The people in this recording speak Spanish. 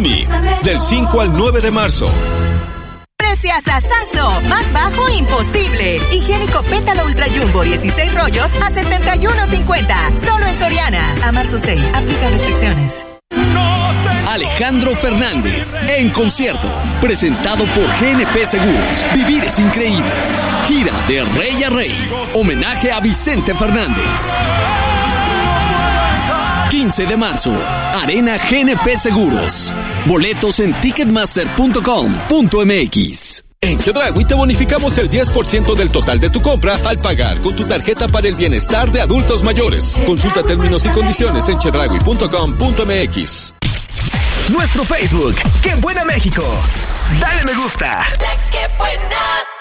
Mix, del 5 al 9 de marzo. Preciasazo, más bajo imposible. Higiénico Pétalo Ultra Jumbo 16 rollos a $71.50. Solo en Soriana. A marzo 6. Aplica restricciones. Alejandro Fernández, en concierto, presentado por GNP Seguros. Vivir es increíble. Gira de rey a rey. Homenaje a Vicente Fernández. 15 de marzo, Arena GNP Seguros. Boletos en ticketmaster.com.mx. En Chedraui te bonificamos el 10% del total de tu compra al pagar con tu tarjeta para el bienestar de adultos mayores. Consulta términos y condiciones en chedraui.com.mx. Nuestro Facebook, ¡Qué Buena México! Dale me gusta. ¡Qué buena!